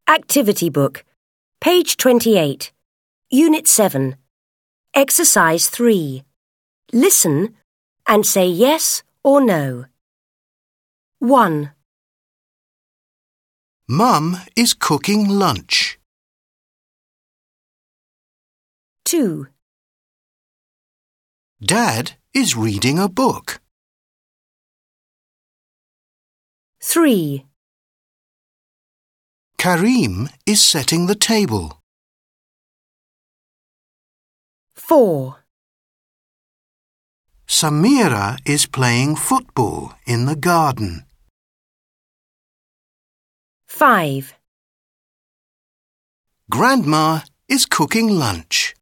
Activity Book, page 28, Unit 7, Exercise 3. Listen and say yes or no. 1. Mum is cooking lunch. 2. Dad is reading a book. 3. Kareem is setting the table. 4. Samira is playing football in the garden. 5. Grandma is cooking lunch.